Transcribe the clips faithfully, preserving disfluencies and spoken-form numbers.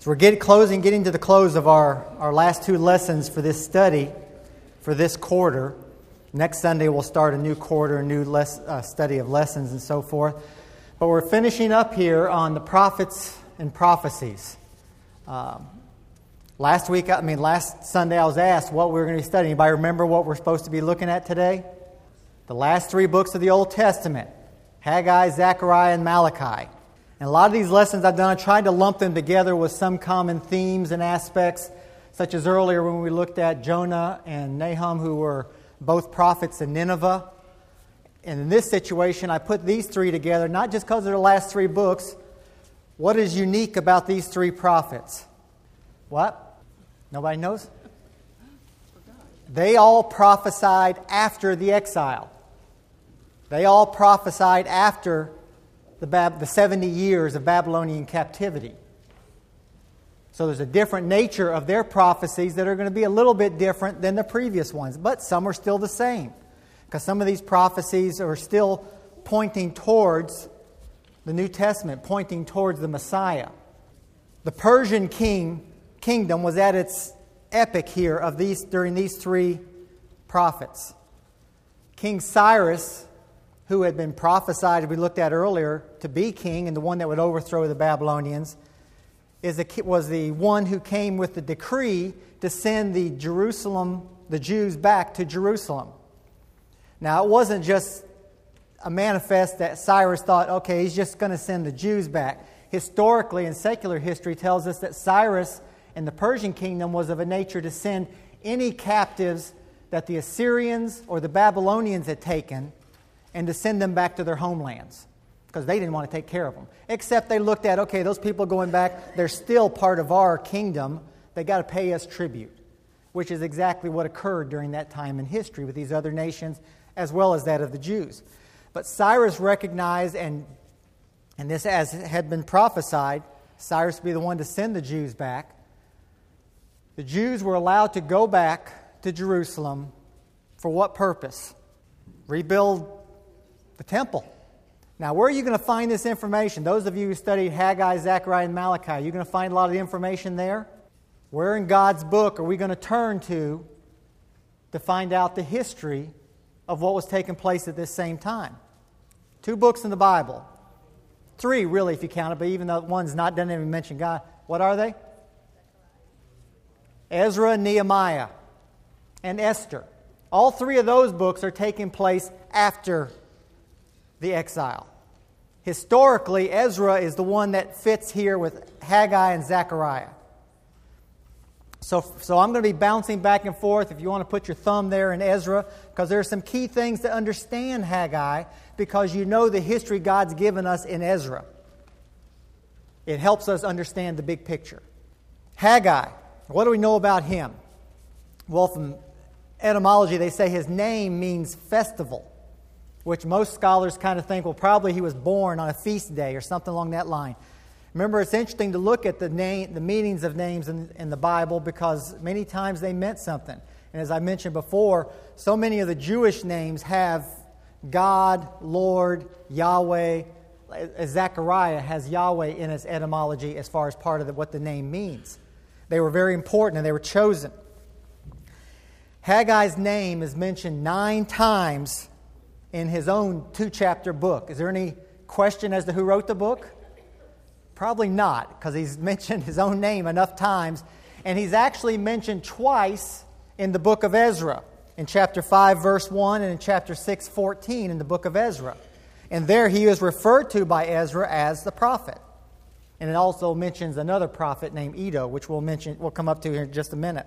So we're getting closing, getting to the close of our, our last two lessons for this study, for this quarter. Next Sunday we'll start a new quarter, a new less, uh, study of lessons and so forth. But we're finishing up here on the prophets and prophecies. Um, last week, I mean last Sunday I was asked what we were going to be studying. Anybody remember what we're supposed to be looking at today? The last three books of the Old Testament, Haggai, Zechariah, and Malachi. And a lot of these lessons I've done, I tried to lump them together with some common themes and aspects, such as earlier when we looked at Jonah and Nahum, who were both prophets in Nineveh. And in this situation, I put these three together, not just because they're the last three books. What is unique about these three prophets? What? Nobody knows? They all prophesied after the exile. They all prophesied after The, Bab- the seventy years of Babylonian captivity. So there's a different nature of their prophecies that are going to be a little bit different than the previous ones, but some are still the same, because some of these prophecies are still pointing towards the New Testament, pointing towards the Messiah. The Persian king kingdom was at its epic here of these during these three prophets. King Cyrus, who had been prophesied, as we looked at earlier, to be king and the one that would overthrow the Babylonians, is a, was the one who came with the decree to send the Jerusalem, the Jews back to Jerusalem. Now, it wasn't just a manifest that Cyrus thought, okay, he's just going to send the Jews back. Historically, and secular history tells us that Cyrus and the Persian kingdom was of a nature to send any captives that the Assyrians or the Babylonians had taken, and to send them back to their homelands, because they didn't want to take care of them. Except they looked at, okay, those people going back, they're still part of our kingdom. They got to pay us tribute, which is exactly what occurred during that time in history with these other nations, as well as that of the Jews. But Cyrus recognized, and, and this as had been prophesied, Cyrus would be the one to send the Jews back. The Jews were allowed to go back to Jerusalem for what purpose? Rebuild the temple. Now, where are you going to find this information? Those of you who studied Haggai, Zechariah, and Malachi, are you going to find a lot of the information there? Where in God's book are we going to turn to to find out the history of what was taking place at this same time? Two books in the Bible. Three, really, if you count it, but even though one's not, doesn't even mention God. What are they? Ezra, Nehemiah, and Esther. All three of those books are taking place after the exile. Historically, Ezra is the one that fits here with Haggai and Zechariah. So, so I'm going to be bouncing back and forth, if you want to put your thumb there in Ezra, because there are some key things to understand Haggai, because you know the history God's given us in Ezra. It helps us understand the big picture. Haggai, what do we know about him? Well, from etymology, they say his name means festival, which most scholars kind of think, well, probably he was born on a feast day or something along that line. Remember, it's interesting to look at the name, the meanings of names in, in the Bible, because many times they meant something. And as I mentioned before, so many of the Jewish names have God, Lord, Yahweh. Zechariah has Yahweh in its etymology as far as part of the, what the name means. They were very important and they were chosen. Haggai's name is mentioned nine times in his own two-chapter book. Is there any question as to who wrote the book? Probably not, because he's mentioned his own name enough times. And he's actually mentioned twice in the book of Ezra, in chapter five, verse one, and in chapter six, fourteen in the book of Ezra. And there he is referred to by Ezra as the prophet. And it also mentions another prophet named Iddo, which we'll mention, we'll come up to here in just a minute.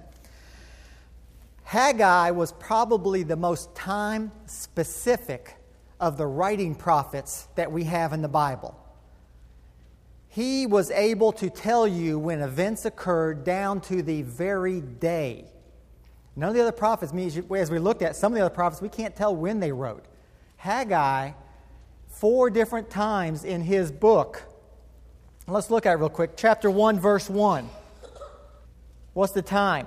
Haggai was probably the most time-specific of the writing prophets that we have in the Bible. He was able to tell you when events occurred down to the very day. None of the other prophets, as we looked at, some of the other prophets, we can't tell when they wrote. Haggai, four different times in his book. Let's look at it real quick. Chapter one, verse one. What's the time?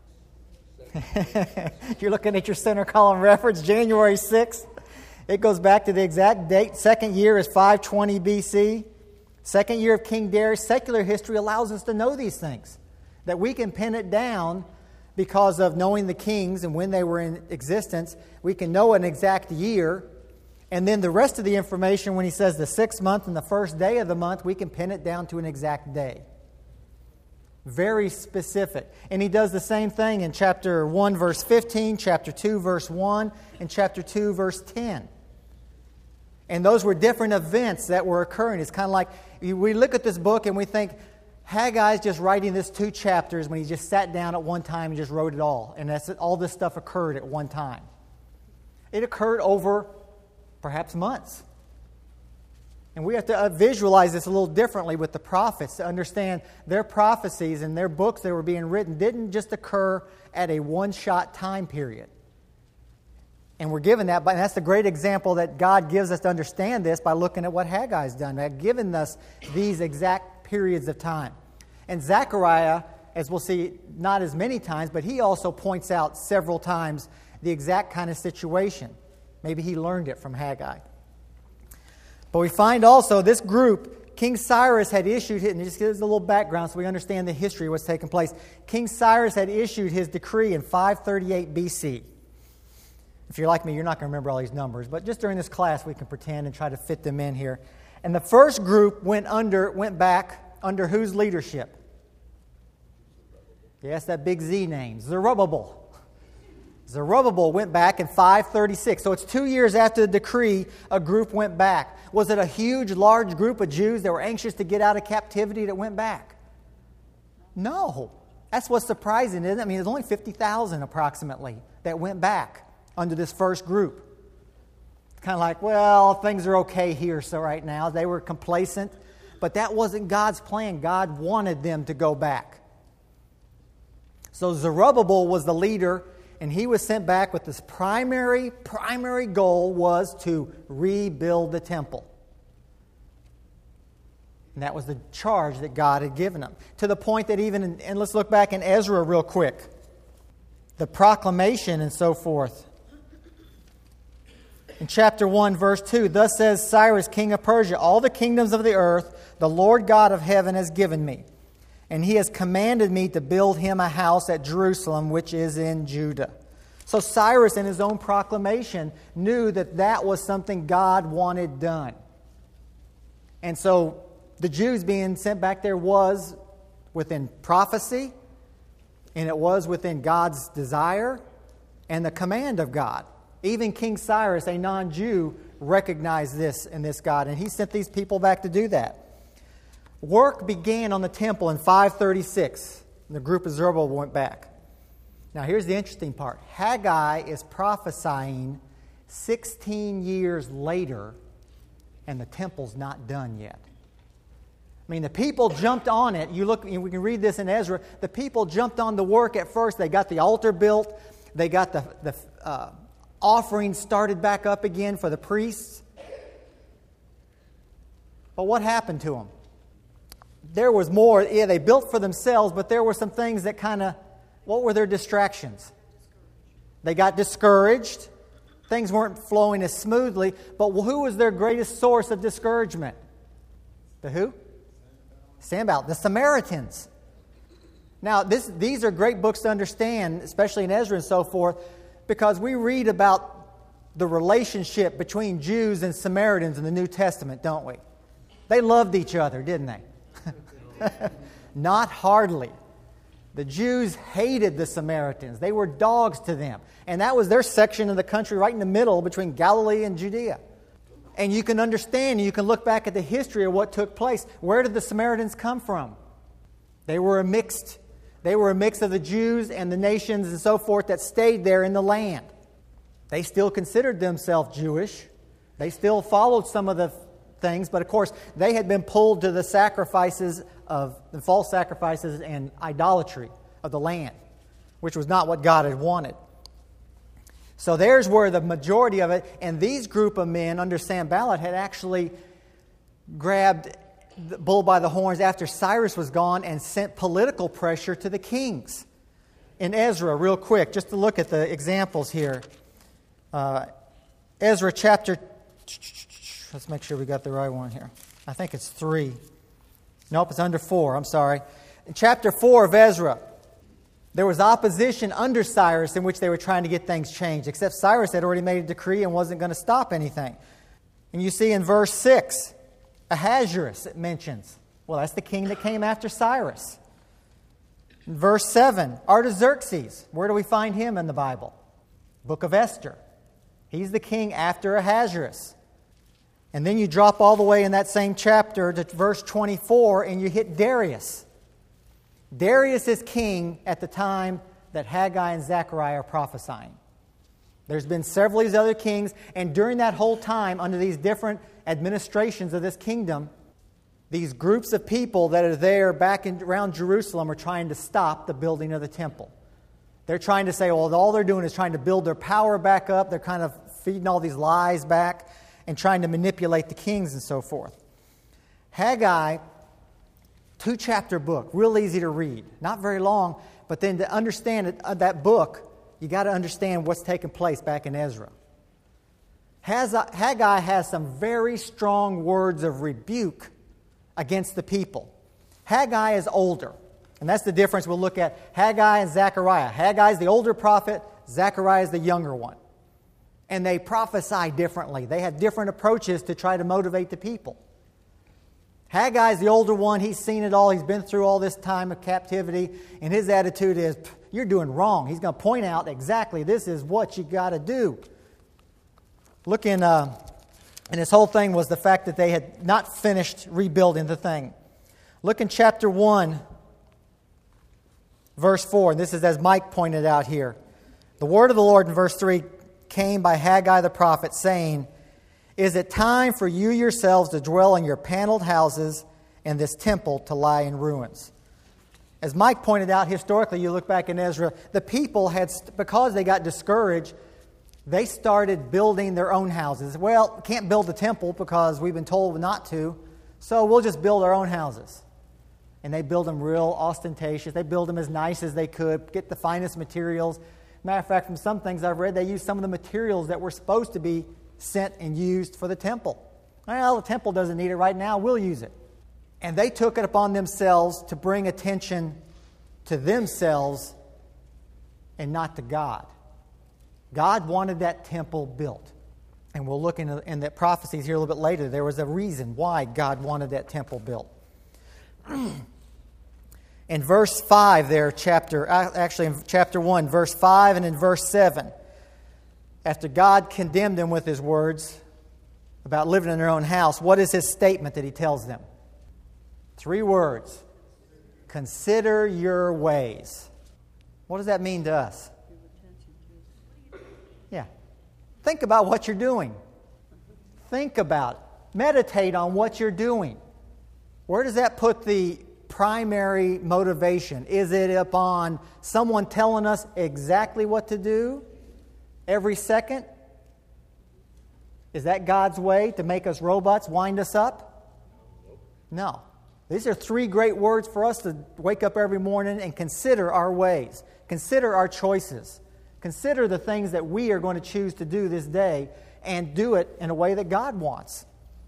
You're looking at your center column reference, January sixth. It goes back to the exact date. Second year is five twenty B C. Second year of King Darius, secular history allows us to know these things, that we can pin it down because of knowing the kings and when they were in existence. We can know an exact year, and then the rest of the information, when he says the sixth month and the first day of the month, we can pin it down to an exact day. Very specific. And he does the same thing in chapter one, verse fifteen, chapter two, verse one, and chapter two, verse ten. And those were different events that were occurring. It's kind of like we look at this book and we think, Haggai's just writing this two chapters when he just sat down at one time and just wrote it all. And that's all this stuff occurred at one time. It occurred over perhaps months. And we have to uh, visualize this a little differently with the prophets to understand their prophecies and their books that were being written didn't just occur at a one-shot time period. And we're given that, but that's the great example that God gives us to understand this by looking at what Haggai's done. They've given us these exact periods of time. And Zechariah, as we'll see, not as many times, but he also points out several times the exact kind of situation. Maybe he learned it from Haggai. But we find also this group, King Cyrus had issued, and just gives a little background so we understand the history of what's taken place. King Cyrus had issued his decree in five thirty-eight B C. If you're like me, you're not going to remember all these numbers, but just during this class we can pretend and try to fit them in here. And the first group went under, went back under whose leadership? Yes, that big Z name, Zerubbabel. Zerubbabel went back in five thirty-six. So it's two years after the decree, a group went back. Was it a huge, large group of Jews that were anxious to get out of captivity that went back? No. That's what's surprising, isn't it? I mean, there's only fifty thousand approximately that went back under this first group. It's kind of like, well, things are okay here so right now. They were complacent. But that wasn't God's plan. God wanted them to go back. So Zerubbabel was the leader, and he was sent back with this primary, primary goal was to rebuild the temple. And that was the charge that God had given him. To the point that even, in, and let's look back in Ezra real quick. The proclamation and so forth. In chapter one, verse two, thus says Cyrus, king of Persia, all the kingdoms of the earth the Lord God of heaven has given me, and he has commanded me to build him a house at Jerusalem, which is in Judah. So Cyrus, in his own proclamation, knew that that was something God wanted done. And so the Jews being sent back there was within prophecy, and it was within God's desire and the command of God. Even King Cyrus, a non-Jew, recognized this in this God, and he sent these people back to do that. Work began on the temple in five thirty-six. And the group of Zerubbabel went back. Now here's the interesting part. Haggai is prophesying sixteen years later, and the temple's not done yet. I mean, the people jumped on it. You look, we can read this in Ezra. The people jumped on the work at first. They got the altar built. They got the, the uh, offering started back up again for the priests. But what happened to them? There was more. Yeah, they built for themselves, but there were some things that kind of, what were their distractions? They got discouraged. Things weren't flowing as smoothly. But who was their greatest source of discouragement? The who? Sanballat, the Samaritans. Now, this, these are great books to understand, especially in Ezra and so forth, because we read about the relationship between Jews and Samaritans in the New Testament, don't we? They loved each other, didn't they? Not hardly. The Jews hated the Samaritans. They were dogs to them. And that was their section of the country right in the middle between Galilee and Judea. And you can understand, you can look back at the history of what took place. Where did the Samaritans come from? They were a mixed, they were a mix of the Jews and the nations and so forth that stayed there in the land. They still considered themselves Jewish. They still followed some of the things, but of course they had been pulled to the sacrifices of the false sacrifices and idolatry of the land, which was not what God had wanted. So there's where the majority of it, and these group of men under Sanballat had actually grabbed the bull by the horns after Cyrus was gone and sent political pressure to the kings. In Ezra, real quick, just to look at the examples here. Uh, Ezra chapter, let's make sure we got the right one here. I think it's three. Nope, it's under four. I'm sorry. In chapter four of Ezra, there was opposition under Cyrus in which they were trying to get things changed, except Cyrus had already made a decree and wasn't going to stop anything. And you see in verse six, Ahasuerus, it mentions. Well, that's the king that came after Cyrus. In verse seven, Artaxerxes. Where do we find him in the Bible? Book of Esther. He's the king after Ahasuerus. And then you drop all the way in that same chapter to verse twenty-four and you hit Darius. Darius is king at the time that Haggai and Zechariah are prophesying. There's been several of these other kings, and during that whole time, under these different administrations of this kingdom, these groups of people that are there back in, around Jerusalem are trying to stop the building of the temple. They're trying to say, well, all they're doing is trying to build their power back up. They're kind of feeding all these lies back and trying to manipulate the kings and so forth. Haggai, two-chapter book, real easy to read. Not very long, but then to understand it, uh, that book, you got to understand what's taking place back in Ezra. Haggai has some very strong words of rebuke against the people. Haggai is older, and that's the difference we'll look at. Haggai and Zechariah. Haggai is the older prophet, Zechariah is the younger one. And they prophesy differently. They have different approaches to try to motivate the people. Haggai is the older one. He's seen it all. He's been through all this time of captivity, and his attitude is, you're doing wrong. He's going to point out exactly this is what you got to do. Look in, uh, and this whole thing was the fact that they had not finished rebuilding the thing. Look in chapter one, verse four. And this is as Mike pointed out here. The word of the Lord in verse three came by Haggai the prophet, saying, is it time for you yourselves to dwell in your paneled houses and this temple to lie in ruins? As Mike pointed out, historically, you look back in Ezra, the people had, because they got discouraged, they started building their own houses. Well, can't build a temple because we've been told not to, so we'll just build our own houses. And they build them real ostentatious. They build them as nice as they could, get the finest materials. Matter of fact, from some things I've read, they used some of the materials that were supposed to be sent and used for the temple. Well, the temple doesn't need it right now. We'll use it. And they took it upon themselves to bring attention to themselves and not to God. God wanted that temple built. And we'll look in, in the prophecies here a little bit later. There was a reason why God wanted that temple built. In verse five there, chapter actually in chapter one, verse five and in verse seven, after God condemned them with his words about living in their own house, what is his statement that he tells them? Three words. Consider your ways. What does that mean to us? Yeah. Think about what you're doing. Think about it. Meditate on what you're doing. Where does that put the primary motivation? Is it upon someone telling us exactly what to do every second? Is that God's way to make us robots, wind us up? No. These are three great words for us to wake up every morning and consider our ways. Consider our choices. Consider the things that we are going to choose to do this day and do it in a way that God wants.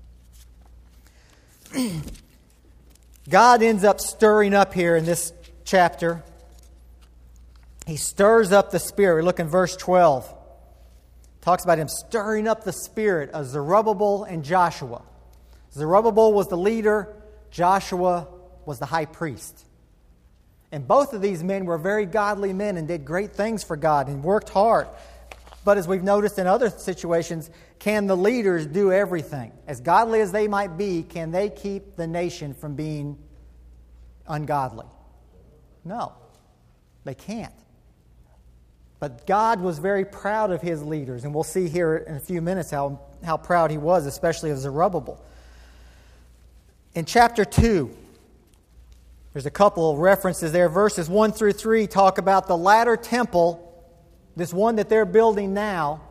God ends up stirring up here in this chapter. He stirs up the spirit. Look in verse twelve. Talks about him stirring up the spirit of Zerubbabel and Joshua. Zerubbabel was the leader. Joshua was the high priest. And both of these men were very godly men and did great things for God and worked hard. But as we've noticed in other situations, can the leaders do everything? As godly as they might be, can they keep the nation from being ungodly? No, they can't. But God was very proud of his leaders, and we'll see here in a few minutes how, how proud he was, especially of Zerubbabel. In chapter two, there's a couple of references there. Verses one through three talk about the latter temple, this one that they're building now.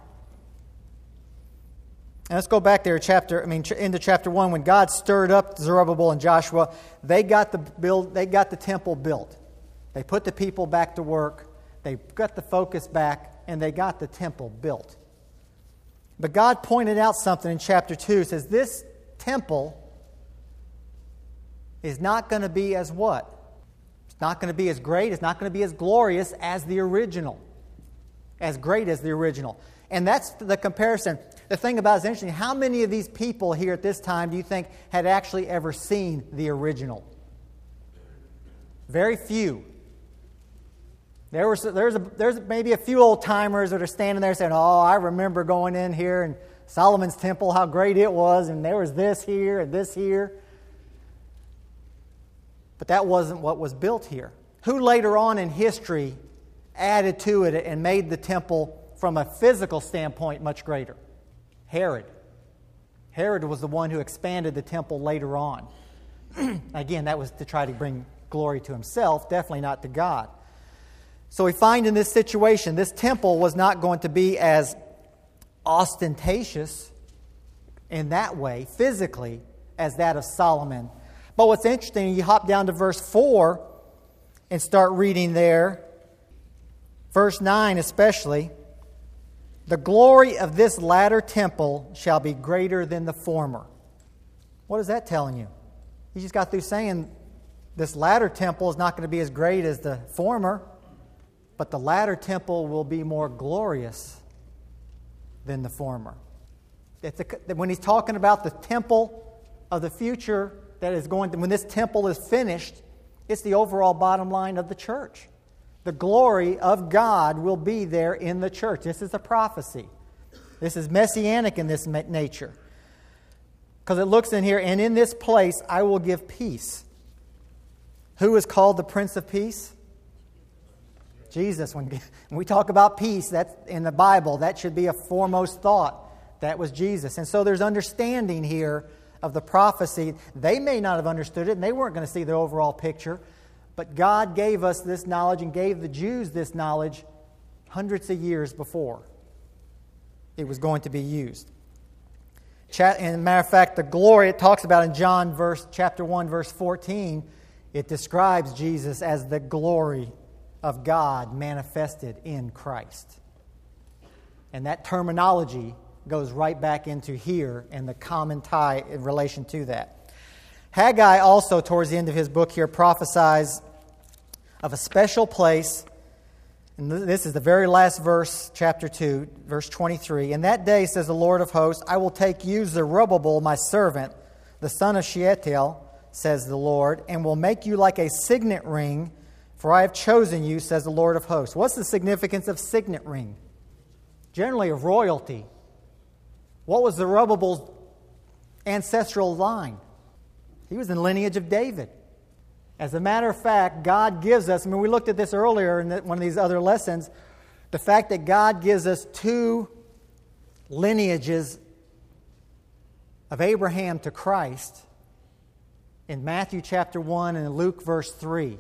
And let's go back there, chapter. I mean, into chapter one, when God stirred up Zerubbabel and Joshua, they got the build. They got the temple built. They put the people back to work. They got the focus back, and they got the temple built. But God pointed out something in chapter two. It says, this temple is not going to be as what? It's not going to be as great, it's not going to be as glorious as the original. As great as the original. And that's the comparison. The thing about it is interesting. How many of these people here at this time do you think had actually ever seen the original? Very few. There was there's a, there's maybe a few old timers that are standing there saying, "Oh, I remember going in here and Solomon's temple, how great it was, and there was this here and this here." But that wasn't what was built here. Who later on in history added to it and made the temple from a physical standpoint much greater? Herod. Herod was the one who expanded the temple later on. Again, that was to try to bring glory to himself, definitely not to God. So we find in this situation, this temple was not going to be as ostentatious in that way, physically, as that of Solomon. But what's interesting, you hop down to verse four and start reading there. Verse nine especially. The glory of this latter temple shall be greater than the former. What is that telling you? He just got through saying this latter temple is not going to be as great as the former, but the latter temple will be more glorious than the former. It's a, when he's talking about the temple of the future that is going to, when this temple is finished, it's the overall bottom line of the church. The glory of God will be there in the church. This is a prophecy. This is messianic in this nature. Because it looks in here, and in this place I will give peace. Who is called the Prince of Peace? Jesus. When, when we talk about peace, that's in the Bible, that should be a foremost thought. That was Jesus. And so there's understanding here of the prophecy. They may not have understood it, and they weren't going to see the overall picture. But God gave us this knowledge and gave the Jews this knowledge hundreds of years before it was going to be used. And as a matter of fact, the glory it talks about in John verse chapter one, verse fourteen, it describes Jesus as the glory of God manifested in Christ. And that terminology goes right back into here and the common tie in relation to that. Haggai also, towards the end of his book here, prophesies of a special place. And this is the very last verse, chapter two, verse twenty-three. In that day, says the Lord of hosts, I will take you, Zerubbabel, my servant, the son of Shealtiel, says the Lord, and will make you like a signet ring, for I have chosen you, says the Lord of hosts. What's the significance of signet ring? Generally of royalty. What was Zerubbabel's ancestral line? He was in the lineage of David. As a matter of fact, God gives us, I mean, we looked at this earlier in one of these other lessons, the fact that God gives us two lineages of Abraham to Christ in Matthew chapter one and in Luke verse three.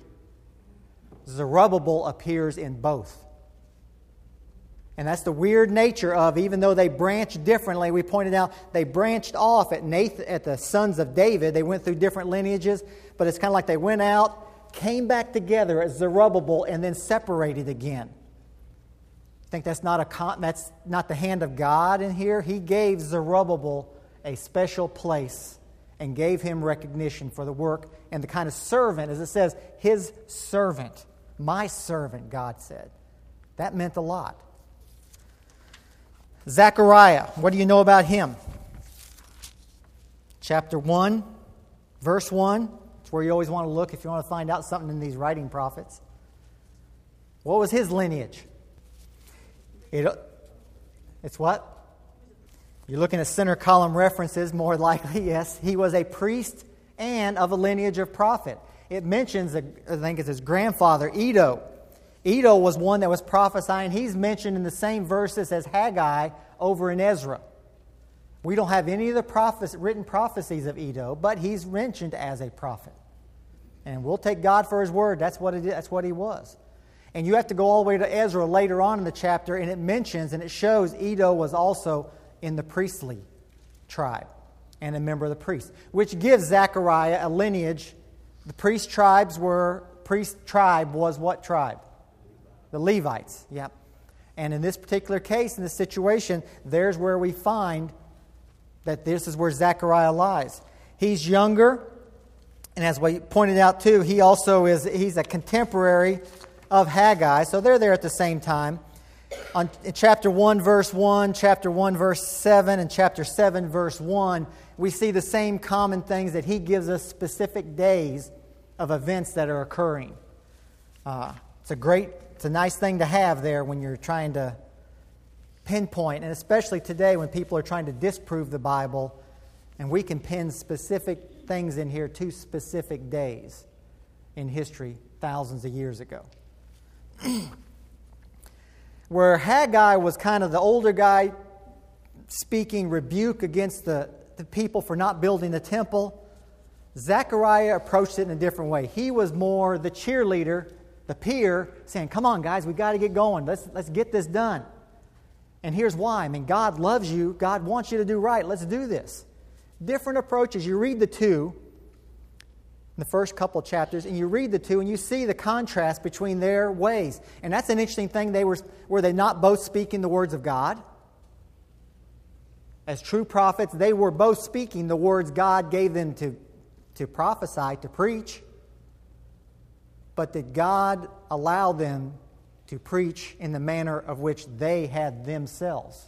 Zerubbabel appears in both. And that's the weird nature of, even though they branch differently, we pointed out they branched off at Nathan, at the sons of David. They went through different lineages, but it's kind of like they went out, came back together at Zerubbabel, and then separated again. I think that's not a con- that's not the hand of God in here. He gave Zerubbabel a special place and gave him recognition for the work and the kind of servant, as it says, his servant, my servant, God said. That meant a lot. Zechariah, what do you know about him? Chapter one, verse one. It's where you always want to look if you want to find out something in these writing prophets. What was his lineage? It, it's what? You're looking at center column references, more likely, yes. He was a priest and of a lineage of prophet. It mentions, I think it's his grandfather, Edo. Edo was one that was prophesying. He's mentioned in the same verses as Haggai over in Ezra. We don't have any of the prophes- written prophecies of Edo, but he's mentioned as a prophet. And we'll take God for his word. That's what it is. That's what he was. And you have to go all the way to Ezra later on in the chapter, and it mentions and it shows Edo was also in the priestly tribe and a member of the priests, which gives Zechariah a lineage. The priest tribes were, priest tribe was what tribe? The Levites, yep. And in this particular case, in this situation, there's where we find that this is where Zechariah lies. He's younger. And as we pointed out too, he also is, he's a contemporary of Haggai, so they're there at the same time. On, in chapter one, verse one, chapter one, verse seven, and chapter seven, verse one, we see the same common things that he gives us specific days of events that are occurring. Uh, it's a great, it's a nice thing to have there when you're trying to pinpoint, and especially today when people are trying to disprove the Bible, and we can pin specific things in here to specific days in history thousands of years ago. Where Haggai was kind of the older guy speaking rebuke against the, the people for not building the temple, Zechariah approached it in a different way. He was more the cheerleader, the peer, saying, come on guys, we got to get going. Let's, let's get this done. And here's why. I mean, God loves you. God wants you to do right. Let's do this. Different approaches. You read the two in the first couple of chapters, and you read the two, and you see the contrast between their ways. And that's an interesting thing. They were, were they not both speaking the words of God? As true prophets, they were both speaking the words God gave them to, to prophesy, to preach. But did God allow them to preach in the manner of which they had themselves?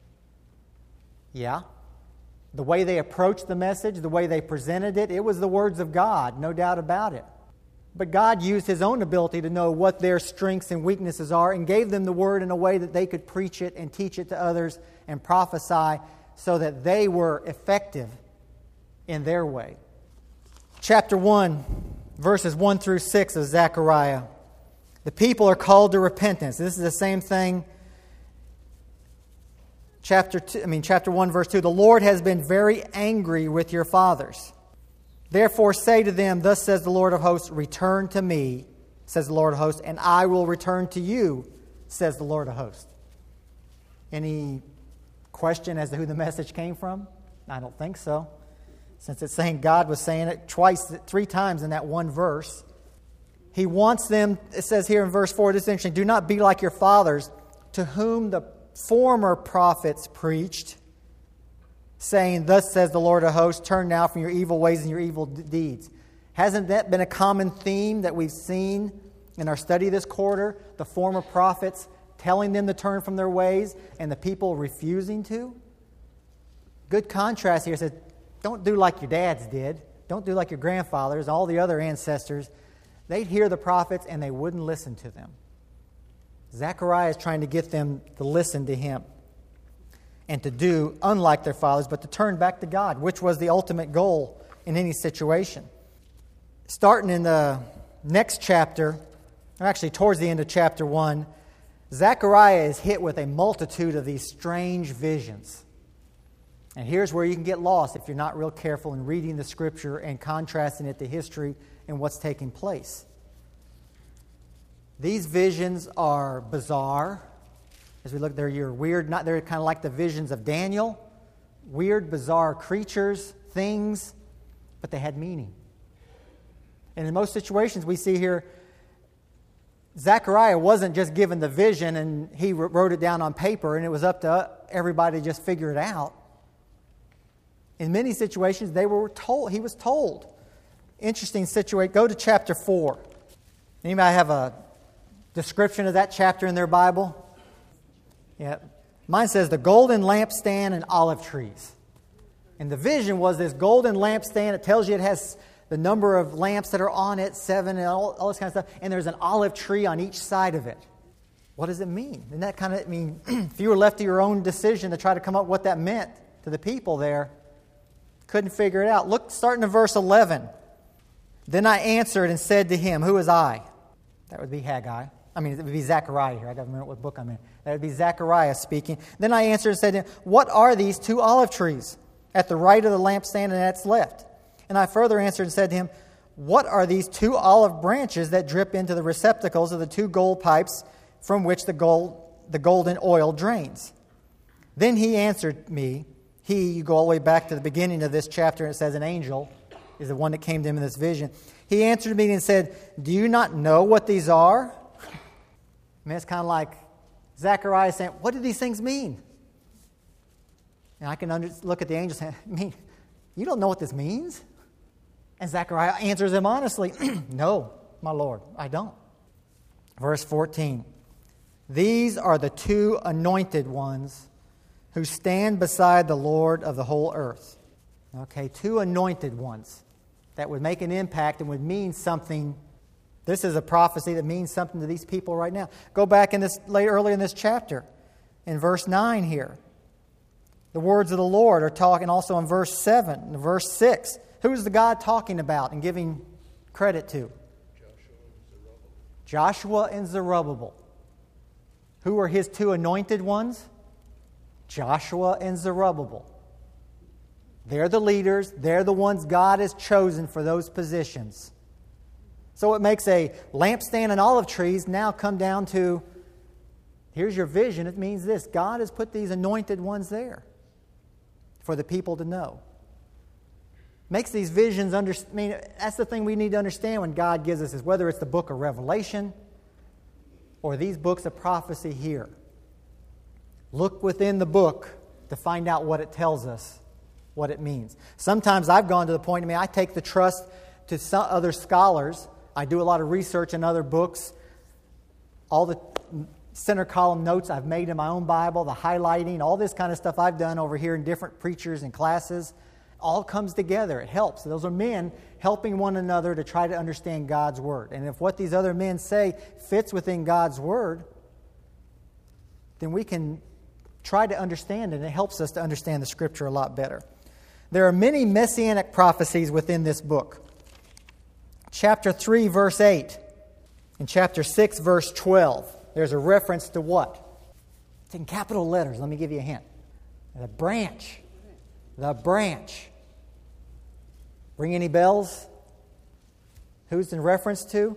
Yeah. The way they approached the message, the way they presented it, it was the words of God, no doubt about it. But God used His own ability to know what their strengths and weaknesses are and gave them the Word in a way that they could preach it and teach it to others and prophesy so that they were effective in their way. Chapter one, verses one through six of Zechariah. The people are called to repentance. This is the same thing. Chapter two, I mean, chapter one, verse two. The Lord has been very angry with your fathers. Therefore say to them, thus says the Lord of hosts, return to me, says the Lord of hosts, and I will return to you, says the Lord of hosts. Any question as to who the message came from? I don't think so. Since it's saying God was saying it twice, three times in that one verse. He wants them, it says here in verse four, this is interesting, do not be like your fathers, to whom the former prophets preached, saying, thus says the Lord of hosts, turn now from your evil ways and your evil deeds. Hasn't that been a common theme that we've seen in our study this quarter? The former prophets telling them to turn from their ways and the people refusing to? Good contrast here. It says, don't do like your dads did. Don't do like your grandfathers, all the other ancestors. They'd hear the prophets and they wouldn't listen to them. Zechariah is trying to get them to listen to him and to do unlike their fathers, but to turn back to God, which was the ultimate goal in any situation. Starting in the next chapter, or actually towards the end of chapter one, Zechariah is hit with a multitude of these strange visions. And here's where you can get lost if you're not real careful in reading the Scripture and contrasting it to history and what's taking place. These visions are bizarre. As we look there, you're weird. Not they're kind of like the visions of Daniel. Weird, bizarre creatures, things, but they had meaning. And in most situations we see here, Zechariah wasn't just given the vision and he wrote it down on paper and it was up to everybody to just figure it out. In many situations, they were told. He was told. Interesting situation. Go to chapter four. Anybody have a description of that chapter in their Bible? Yeah. Mine says the golden lampstand and olive trees. And the vision was this golden lampstand. It tells you it has the number of lamps that are on it, seven, and all, all this kind of stuff. And there's an olive tree on each side of it. What does it mean? And that kind of mean if you were left to your own decision to try to come up with what that meant to the people there, couldn't figure it out. Look, starting in verse eleven. Then I answered and said to him, who is I? That would be Haggai. I mean, it would be Zechariah here. I got to remember what book I'm in. That would be Zechariah speaking. Then I answered and said to him, what are these two olive trees at the right of the lampstand and at its left? And I further answered and said to him, what are these two olive branches that drip into the receptacles of the two gold pipes from which the gold, the golden oil drains? Then he answered me, he, you go all the way back to the beginning of this chapter, and it says an angel is the one that came to him in this vision. He answered me and said, do you not know what these are? I mean, it's kind of like Zechariah saying, what do these things mean? And I can under, look at the angel saying, I mean, you don't know what this means? And Zechariah answers him honestly, no, my Lord, I don't. Verse fourteen, these are the two anointed ones who stand beside the Lord of the whole earth. Okay, two anointed ones that would make an impact and would mean something. This is a prophecy that means something to these people right now. Go back in this late early in this chapter, in verse nine here. The words of the Lord are talking also in verse seven, and verse six. Who is the God talking about and giving credit to? Joshua and Zerubbabel. Who are his two anointed ones? Joshua and Zerubbabel. They're the leaders. They're the ones God has chosen for those positions. So it makes a lampstand and olive trees now come down to, here's your vision. It means this. God has put these anointed ones there for the people to know. Makes these visions, under, I mean, that's the thing we need to understand when God gives us, is whether it's the book of Revelation or these books of prophecy here. Look within the book to find out what it tells us, what it means. Sometimes I've gone to the point, I mean, I take the trust to some other scholars. I do a lot of research in other books. All the center column notes I've made in my own Bible, the highlighting, all this kind of stuff I've done over here in different preachers and classes, all comes together. It helps. Those are men helping one another to try to understand God's Word. And if what these other men say fits within God's Word, then we can try to understand it, and it helps us to understand the Scripture a lot better. There are many messianic prophecies within this book. Chapter three, verse eight, and chapter six, verse twelve. There's a reference to what? It's in capital letters. Let me give you a hint. The branch. The branch. Ring any bells? Who's in reference to?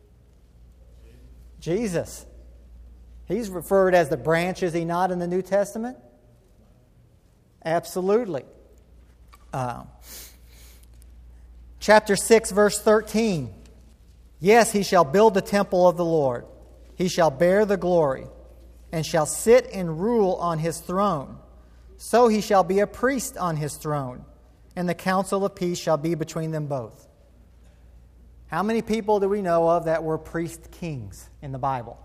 Jesus. He's referred as the branch, is he not, in the New Testament? Absolutely. Uh, chapter six, verse thirteen. Yes, he shall build the temple of the Lord. He shall bear the glory, and shall sit and rule on his throne. So he shall be a priest on his throne, and the counsel of peace shall be between them both. How many people do we know of that were priest kings in the Bible?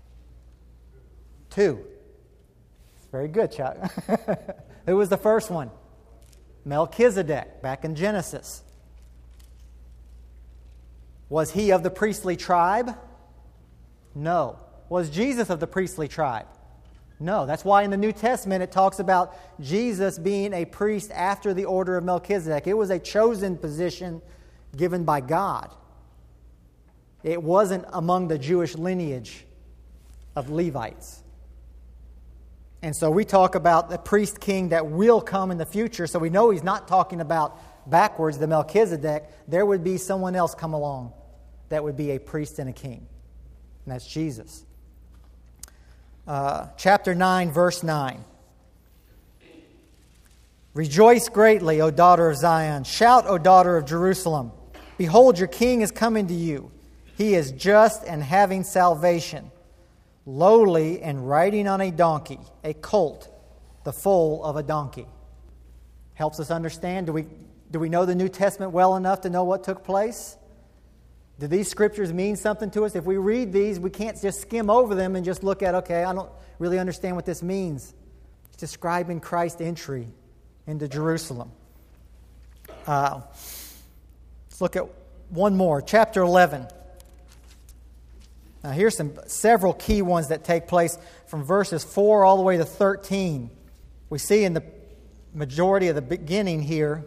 Two. Very good, Chuck. Who was the first one? Melchizedek, back in Genesis. Was he of the priestly tribe? No. Was Jesus of the priestly tribe? No. That's why in the New Testament it talks about Jesus being a priest after the order of Melchizedek. It was a chosen position given by God. It wasn't among the Jewish lineage of Levites. And so we talk about the priest king that will come in the future. So we know he's not talking about backwards, the Melchizedek. There would be someone else come along that would be a priest and a king. And that's Jesus. Uh, chapter nine, verse nine. Rejoice greatly, O daughter of Zion. Shout, O daughter of Jerusalem. Behold, your king is coming to you. He is just and having salvation, lowly and riding on a donkey, a colt, the foal of a donkey. Helps us understand. Do we, do we know the New Testament well enough to know what took place? Do these scriptures mean something to us? If we read these, we can't just skim over them and just look at, okay, I don't really understand what this means. It's describing Christ's entry into Jerusalem. Uh, let's look at one more. Chapter eleven. Now here's some several key ones that take place from verses four all the way to thirteen. We see in the majority of the beginning here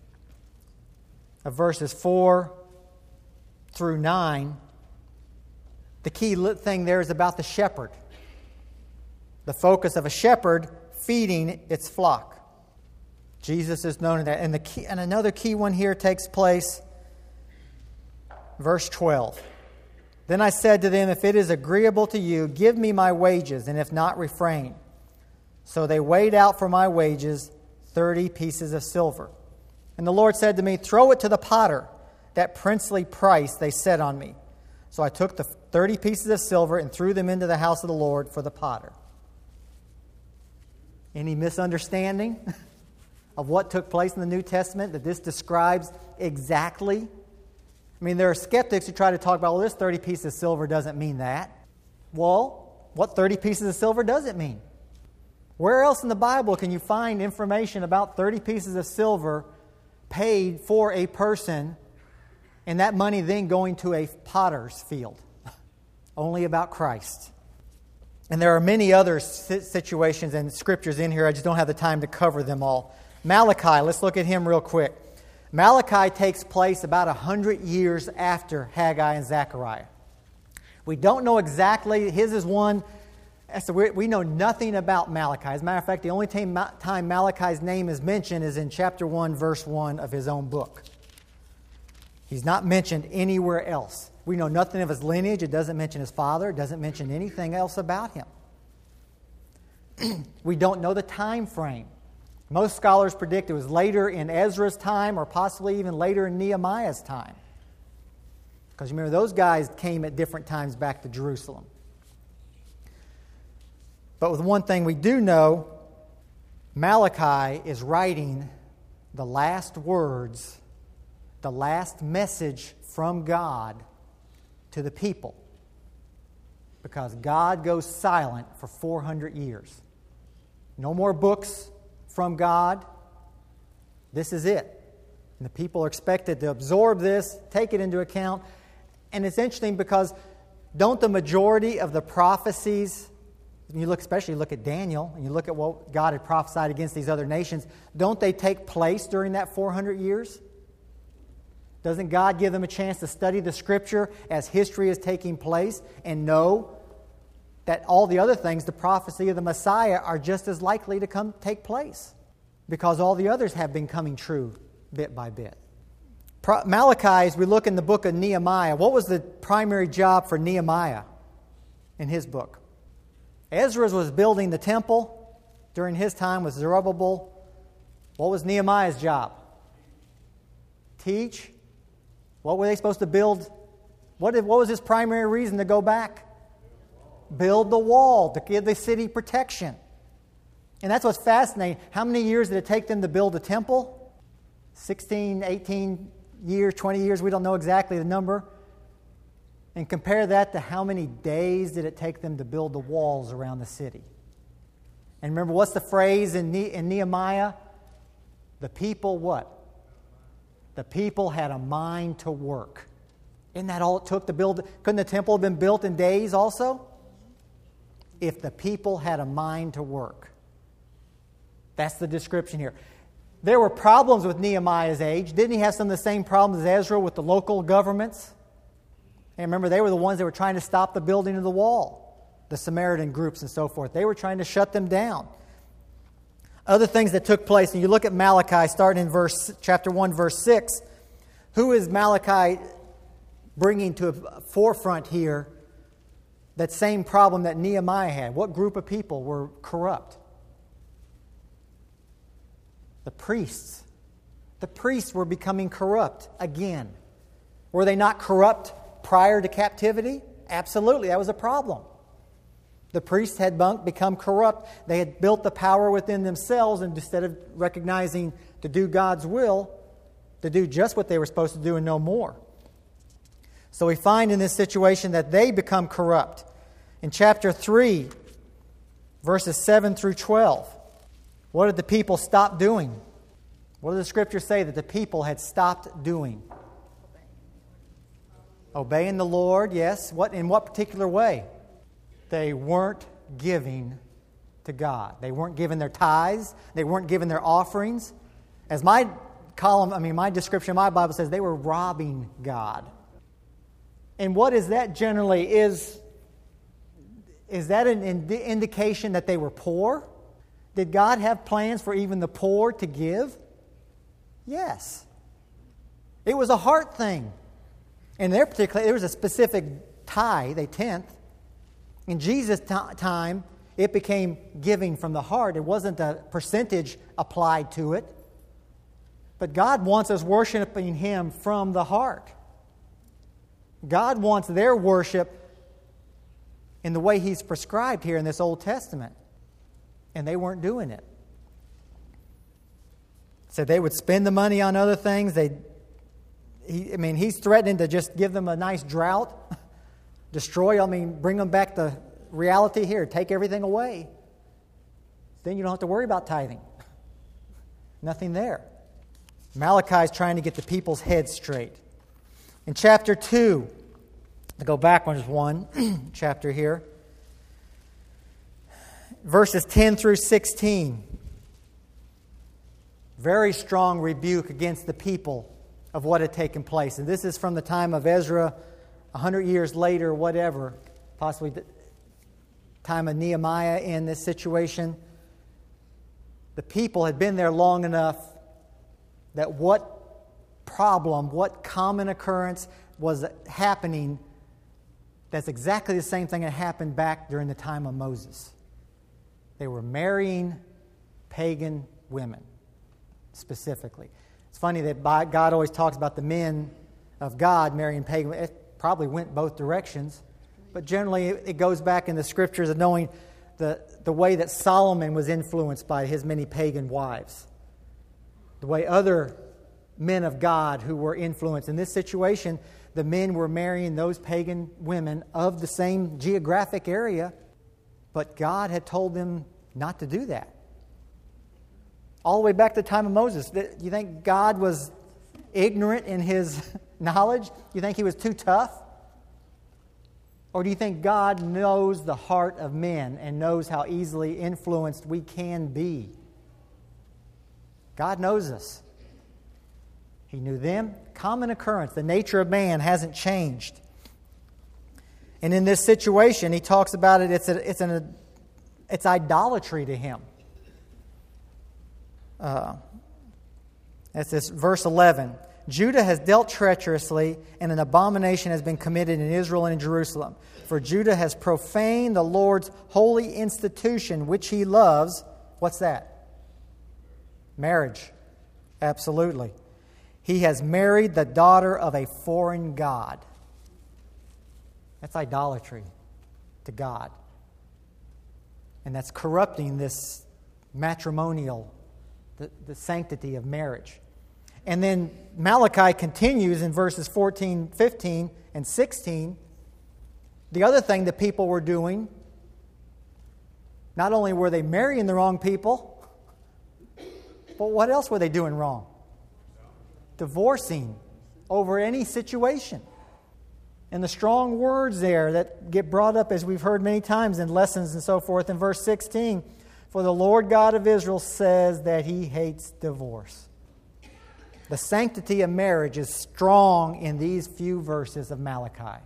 of verses four through nine, the key thing there is about the shepherd. The focus of a shepherd feeding its flock. Jesus is known in that. And, the key, and another key one here takes place, verse twelve. Then I said to them, if it is agreeable to you, give me my wages, and if not, refrain. So they weighed out for my wages thirty pieces of silver. And the Lord said to me, throw it to the potter. That princely price they set on me. So I took the thirty pieces of silver and threw them into the house of the Lord for the potter. Any misunderstanding? of what took place in the New Testament that this describes exactly? I mean, there are skeptics who try to talk about, well, this thirty pieces of silver doesn't mean that. Well, what thirty pieces of silver does it mean? Where else in the Bible can you find information about thirty pieces of silver paid for a person and that money then going to a potter's field? Only about Christ. And there are many other situations and scriptures in here. I just don't have the time to cover them all. Malachi, let's look at him real quick. Malachi takes place about one hundred years after Haggai and Zechariah. We don't know exactly. His is one. So we know nothing about Malachi. As a matter of fact, the only time Malachi's name is mentioned is in chapter one, verse one of his own book. He's not mentioned anywhere else. We know nothing of his lineage. It doesn't mention his father. It doesn't mention anything else about him. We don't know the time frame. Most scholars predict it was later in Ezra's time or possibly even later in Nehemiah's time. Because remember, those guys came at different times back to Jerusalem. But with one thing we do know, Malachi is writing the last words, the last message from God to the people. Because God goes silent for four hundred years. No more books from God. This is it. And the people are expected to absorb this, take it into account. And it's interesting because don't the majority of the prophecies, you look, especially look at Daniel, and you look at what God had prophesied against these other nations, don't they take place during that four hundred years? Doesn't God give them a chance to study the Scripture as history is taking place and know that all the other things, the prophecy of the Messiah, are just as likely to come take place? Because all the others have been coming true bit by bit. Pro- Malachi, as we look in the book of Nehemiah, what was the primary job for Nehemiah in his book? Ezra was building the temple during his time with Zerubbabel. What was Nehemiah's job? Teach. What were they supposed to build? What, did, what was his primary reason to go back? Build the wall, to give the city protection. And that's what's fascinating. How many years did it take them to build a temple? sixteen, eighteen years, twenty years, we don't know exactly the number. And compare that to how many days did it take them to build the walls around the city. And remember, what's the phrase in, ne- in Nehemiah? The people what? The people had a mind to work. Isn't that all it took to build? Couldn't the temple have been built in days also? If the people had a mind to work. That's the description here. There were problems with Nehemiah's age. Didn't he have some of the same problems as Ezra with the local governments? And remember, they were the ones that were trying to stop the building of the wall. The Samaritan groups and so forth. They were trying to shut them down. Other things that took place, and you look at Malachi, starting in verse chapter one, verse six. Who is Malachi bringing to a forefront here that same problem that Nehemiah had? What group of people were corrupt? The priests. The priests were becoming corrupt again. Were they not corrupt prior to captivity? Absolutely, that was a problem. The priests had become corrupt. They had built the power within themselves, and instead of recognizing to do God's will, to do just what they were supposed to do and no more. So we find in this situation that they become corrupt. In chapter three, verses seven through twelve, what did the people stop doing? What does the Scripture say that the people had stopped doing? Obeying the Lord, yes. What in what particular way? They weren't giving to God. They weren't giving their tithes. They weren't giving their offerings. As my column, I mean, my description of my Bible says, they were robbing God. And what is that generally? Is, is that an ind- indication that they were poor? Did God have plans for even the poor to give? Yes. It was a heart thing. In their particular, there was a specific tithe, a tenth. In Jesus' t- time, it became giving from the heart. It wasn't a percentage applied to it. But God wants us worshiping Him from the heart. God wants their worship in the way He's prescribed here in this Old Testament. And they weren't doing it. So they would spend the money on other things. They, he, I mean, he's threatening to just give them a nice drought, destroy, I mean, bring them back to reality here, take everything away. Then you don't have to worry about tithing. Nothing there. Malachi is trying to get the people's heads straight. In chapter two, to go backwards one chapter here, verses ten through sixteen, very strong rebuke against the people of what had taken place. And this is from the time of Ezra, a hundred years later, whatever, possibly the time of Nehemiah in this situation. The people had been there long enough that what problem, what common occurrence was happening, that's exactly the same thing that happened back during the time of Moses. They were marrying pagan women, specifically. It's funny that God always talks about the men of God marrying pagan women. It probably went both directions, but generally it goes back in the Scriptures of knowing the, the way that Solomon was influenced by his many pagan wives. The way other men of God who were influenced. In this situation, the men were marrying those pagan women of the same geographic area, but God had told them not to do that. All the way back to the time of Moses. You think God was ignorant in His knowledge? You think He was too tough? Or do you think God knows the heart of men and knows how easily influenced we can be? God knows us. He knew them. Common occurrence. The nature of man hasn't changed. And in this situation, he talks about it. It's a, it's an, it's idolatry to him. Uh, that's this verse eleven. Judah has dealt treacherously, and an abomination has been committed in Israel and in Jerusalem. For Judah has profaned the Lord's holy institution, which He loves. What's that? Marriage. Absolutely. He has married the daughter of a foreign god. That's idolatry to God. And that's corrupting this matrimonial, the, the sanctity of marriage. And then Malachi continues in verses fourteen, fifteen, and sixteen. The other thing the people were doing, not only were they marrying the wrong people, but what else were they doing wrong? Divorcing over any situation. And the strong words there that get brought up, as we've heard many times in lessons and so forth, in verse sixteen, for the Lord God of Israel says that He hates divorce. The sanctity of marriage is strong in these few verses of Malachi.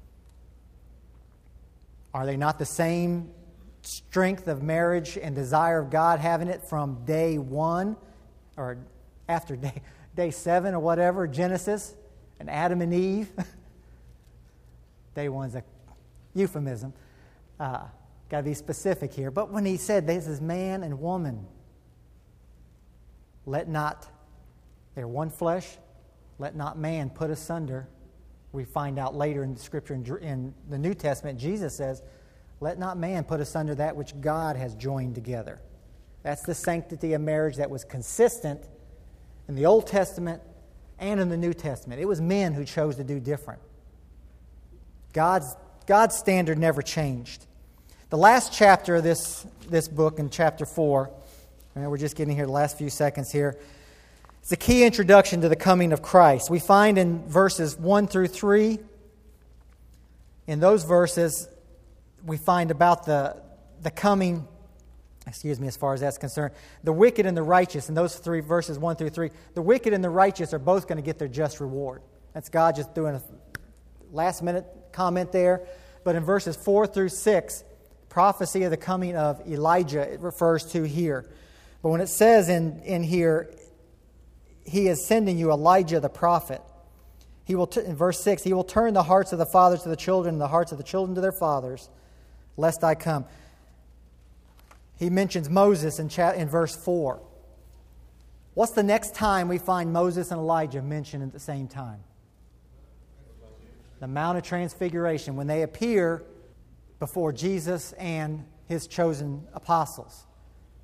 Are they not the same strength of marriage and desire of God having it from day one or after day, day seven or whatever, Genesis and Adam and Eve? Day one's a euphemism. Uh, got to be specific here. But when he said this is man and woman, let not, they're one flesh, let not man put asunder. We find out later in the Scripture, in, in the New Testament, Jesus says, let not man put asunder that which God has joined together. That's the sanctity of marriage that was consistent in the Old Testament and in the New Testament. It was men who chose to do different. God's, God's standard never changed. The last chapter of this, this book, in chapter four, and we're just getting here the last few seconds here, it's a key introduction to the coming of Christ. We find in verses one through three, in those verses, we find about the, the coming, excuse me, as far as that's concerned, the wicked and the righteous. In those three verses, one through three, the wicked and the righteous are both going to get their just reward. That's God just doing a last-minute comment there. But in verses four through six, prophecy of the coming of Elijah, it refers to here. But when it says in, in here, He is sending you Elijah the prophet, He will t- in verse six, He will turn the hearts of the fathers to the children and the hearts of the children to their fathers, lest I come. He mentions Moses in, cha- in verse four. What's the next time we find Moses and Elijah mentioned at the same time? The Mount of Transfiguration, when they appear before Jesus and His chosen apostles.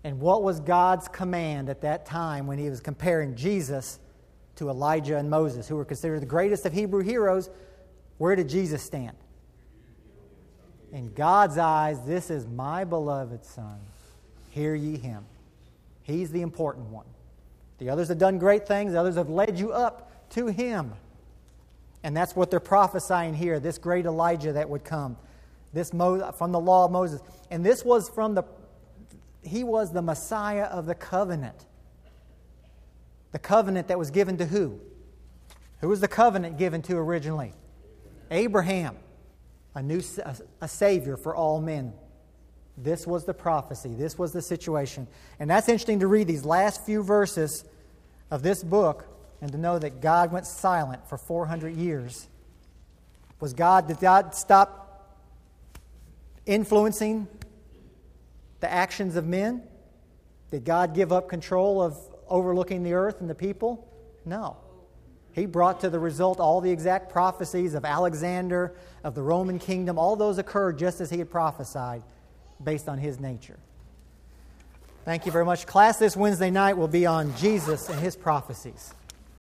And what was God's command at that time when he was comparing Jesus to Elijah and Moses, who were considered the greatest of Hebrew heroes? Where did Jesus stand? In God's eyes, this is my beloved Son. Hear ye him. He's the important one. The others have done great things. The others have led you up to him. And that's what they're prophesying here, this great Elijah that would come. This Mo- from the law of Moses. And this was from the, he was the Messiah of the covenant. The covenant that was given to who? Who was the covenant given to originally? Abraham. A new a, a Savior for all men. This was the prophecy. This was the situation. And that's interesting to read these last few verses of this book and to know that God went silent for four hundred years. Was God, did God stop influencing the actions of men? Did God give up control of overlooking the earth and the people? No. He brought to the result all the exact prophecies of Alexander, of the Roman kingdom. All those occurred just as he had prophesied based on his nature. Thank you very much. Class this Wednesday night will be on Jesus and his prophecies.